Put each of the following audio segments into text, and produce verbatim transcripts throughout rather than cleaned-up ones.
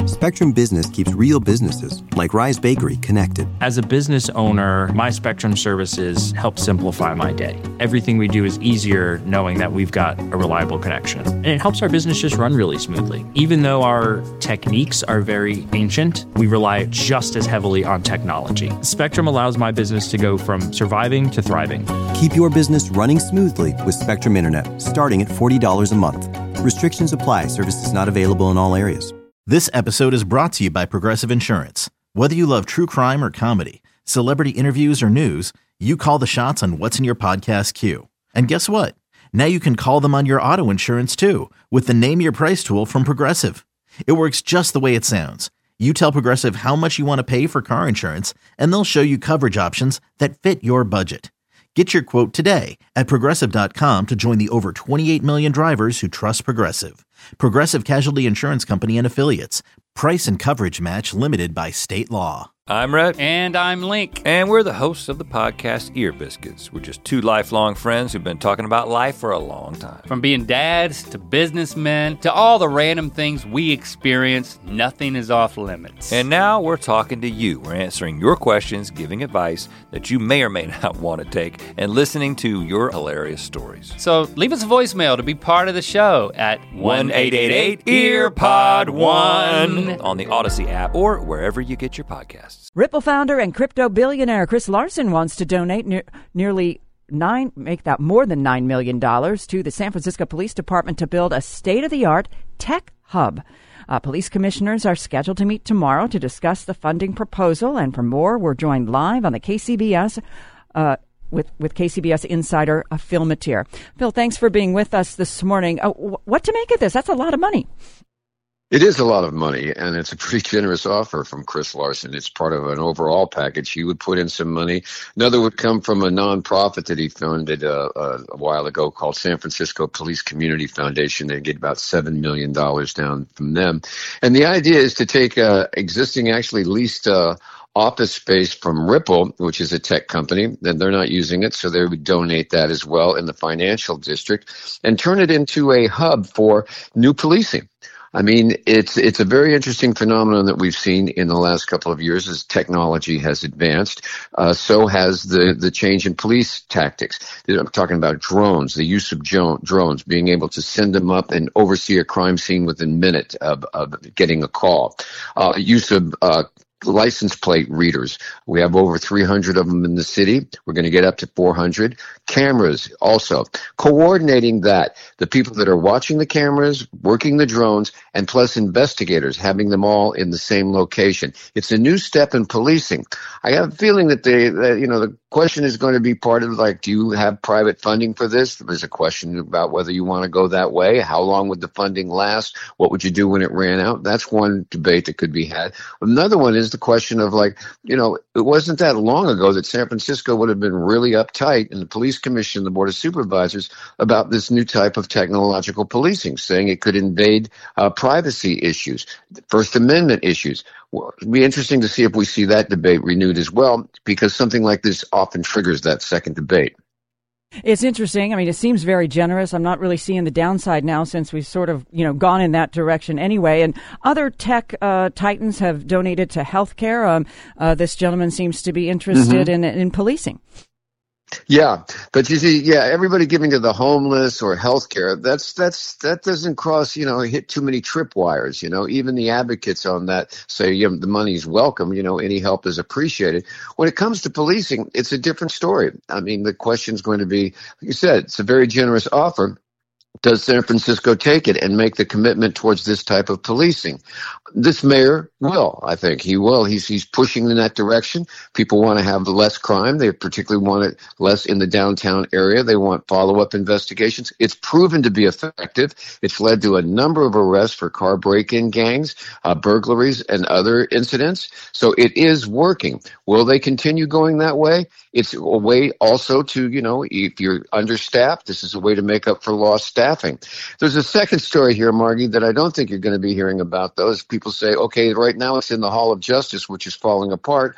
Spectrum Business keeps real businesses, like Rise Bakery, connected. As a business owner, my Spectrum services help simplify my day. Everything we do is easier knowing that we've got a reliable connection. And it helps our business just run really smoothly. Even though our techniques are very ancient, we rely just as heavily on technology. Spectrum allows my business to go from surviving to thriving. Keep your business running smoothly with Spectrum Internet, starting at forty dollars a month. Restrictions apply. Services not available in all areas. This episode is brought to you by Progressive Insurance. Whether you love true crime or comedy, celebrity interviews or news, you call the shots on what's in your podcast queue. And guess what? Now you can call them on your auto insurance too with the Name Your Price tool from Progressive. It works just the way it sounds. You tell Progressive how much you want to pay for car insurance, and they'll show you coverage options that fit your budget. Get your quote today at Progressive dot com to join the over twenty-eight million drivers who trust Progressive. Progressive Casualty Insurance Company and Affiliates. Price and coverage match limited by state law. I'm Rhett. And I'm Link. And we're the hosts of the podcast Ear Biscuits. We're just two lifelong friends who've been talking about life for a long time. From being dads to businessmen to all the random things we experience, nothing is off limits. And now we're talking to you. We're answering your questions, giving advice that you may or may not want to take, and listening to your hilarious stories. So leave us a voicemail to be part of the show at one eight eight eight E A R P O D one on the Odyssey app or wherever you get your podcasts. Ripple founder and crypto billionaire Chris Larsen wants to donate ne- nearly nine, make that more than nine million dollars to the San Francisco Police Department to build a state-of-the-art tech hub. Uh, police commissioners are scheduled to meet tomorrow to discuss the funding proposal. And for more, we're joined live on the K C B S uh, with with K C B S insider uh, Phil Matier. Phil, thanks for being with us this morning. Uh, w- what to make of this? That's a lot of money. It is a lot of money, and it's a pretty generous offer from Chris Larsen. It's part of an overall package. He would put in some money. Another would come from a nonprofit that he founded uh, uh, a while ago called San Francisco Police Community Foundation. They get about seven million dollars down from them. And the idea is to take uh, existing, actually leased uh, office space from Ripple, which is a tech company, then they're not using it, so they would donate that as well in the financial district, and turn it into a hub for new policing. I mean, it's it's a very interesting phenomenon that we've seen in the last couple of years as technology has advanced. Uh, so has the, the change in police tactics. I'm talking about drones, the use of jo- drones, being able to send them up and oversee a crime scene within minutes of, of getting a call. Uh, use of uh license plate readers. We have over three hundred of them in the city. We're going to get up to four hundred. Cameras also. Coordinating that, the people that are watching the cameras, working the drones, and plus investigators, having them all in the same location. It's a new step in policing. I have a feeling that they, that, you know, the question is going to be part of, like, do you have private funding for this? There's a question about whether you want to go that way. How long would the funding last? What would you do when it ran out? That's one debate that could be had. Another one is the question of, like, you know, it wasn't that long ago that San Francisco would have been really uptight, and the police commission, the board of supervisors, about this new type of technological policing, saying it could invade uh, privacy issues, First Amendment issues. Well, it'd be interesting to see if we see that debate renewed as well, because something like this often triggers that second debate. It's interesting. I mean, it seems very generous. I'm not really seeing the downside now since we've sort of, you know, gone in that direction anyway. And other tech uh, titans have donated to healthcare. Um, uh, this gentleman seems to be interested mm-hmm. in in policing. Yeah, but you see, yeah, everybody giving to the homeless or healthcare, that's that's that doesn't cross, you know, hit too many tripwires. You know, even the advocates on that say, yeah, the money's welcome. You know, any help is appreciated. When it comes to policing, it's a different story. I mean, the question's going to be, like you said, it's a very generous offer. Does San Francisco take it and make the commitment towards this type of policing? This mayor will, I think. He will. He's he's pushing in that direction. People want to have less crime. They particularly want it less in the downtown area. They want follow-up investigations. It's proven to be effective. It's led to a number of arrests for car break-in gangs, uh, burglaries, and other incidents. So it is working. Will they continue going that way? It's a way also to, you know, if you're understaffed, this is a way to make up for lost staffing. There's a second story here, Margie, that I don't think you're going to be hearing about, though, is people say, okay, right now it's in the Hall of Justice, which is falling apart.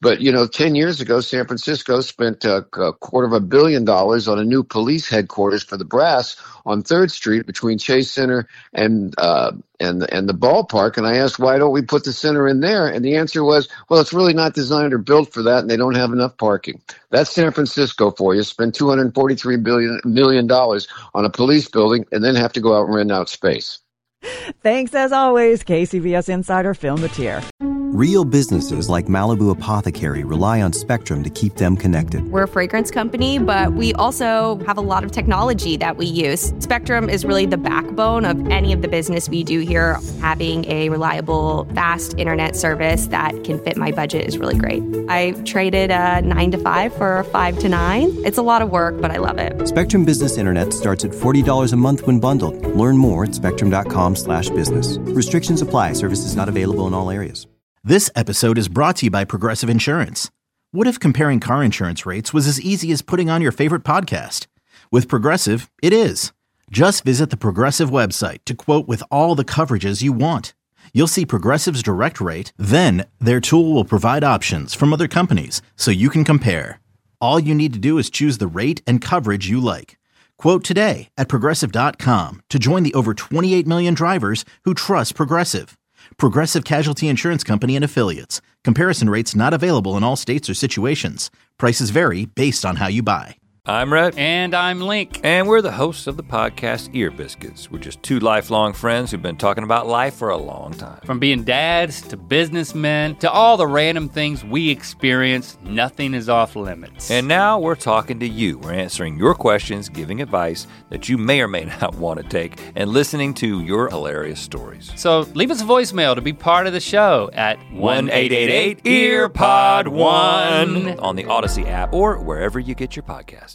But, you know, ten years ago, San Francisco spent a, a quarter of a billion dollars on a new police headquarters for the brass on third Street between Chase Center and uh, and and the ballpark. And I asked, why don't we put the center in there? And the answer was, well, it's really not designed or built for that, and they don't have enough parking. That's San Francisco for you. Spend two hundred forty-three million dollars on a police building and then have to go out and rent out space. Thanks as always, K C B S insider Phil Matier. Real businesses like Malibu Apothecary rely on Spectrum to keep them connected. We're a fragrance company, but we also have a lot of technology that we use. Spectrum is really the backbone of any of the business we do here. Having a reliable, fast internet service that can fit my budget is really great. I traded a nine to five for a five to nine. It's a lot of work, but I love it. Spectrum Business Internet starts at forty dollars a month when bundled. Learn more at spectrum.com slash business. Restrictions apply. Services not available in all areas. This episode is brought to you by Progressive Insurance. What if comparing car insurance rates was as easy as putting on your favorite podcast? With Progressive, it is. Just visit the Progressive website to quote with all the coverages you want. You'll see Progressive's direct rate, then their tool will provide options from other companies so you can compare. All you need to do is choose the rate and coverage you like. Quote today at progressive dot com to join the over twenty-eight million drivers who trust Progressive. Progressive Casualty Insurance Company and Affiliates. Comparison rates not available in all states or situations. Prices vary based on how you buy. I'm Rhett. And I'm Link. And we're the hosts of the podcast Ear Biscuits. We're just two lifelong friends who've been talking about life for a long time. From being dads to businessmen to all the random things we experience, nothing is off limits. And now we're talking to you. We're answering your questions, giving advice that you may or may not want to take, and listening to your hilarious stories. So leave us a voicemail to be part of the show at one eight eight eight, E A R P O D one on the Odyssey app or wherever you get your podcasts.